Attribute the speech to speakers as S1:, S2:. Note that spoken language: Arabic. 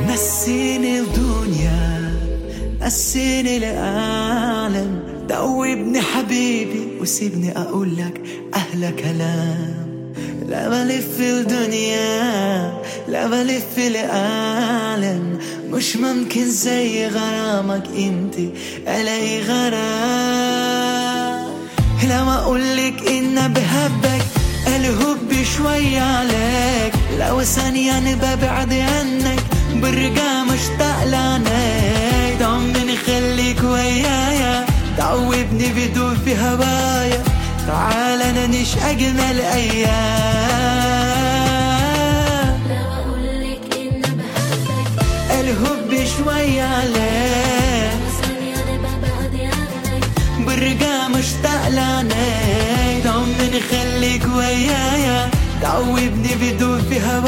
S1: نسيني الدنيا نسيني العالم، دوبني حبيبي وسيبني أقولك أحلى كلام. لا بلف الدنيا لا بلف العالم، مش ممكن زي غرامك انتي الاقي غرام. لما اقولك ان بحبك الحب شوية عليك، لو ثانية ببعد عنك برجع مشتاق لعنيك. طمني خليك ويايا دوبني بدون في هوايا، تعال نعيش أجمل أيام.
S2: لو أقولك إن بحبك
S1: الحب شوية عليك،
S2: ثانية ببعد عنك
S1: برجع مشتاق لعنيك. طمني خليك ويايا دوبني بدون في هوايا.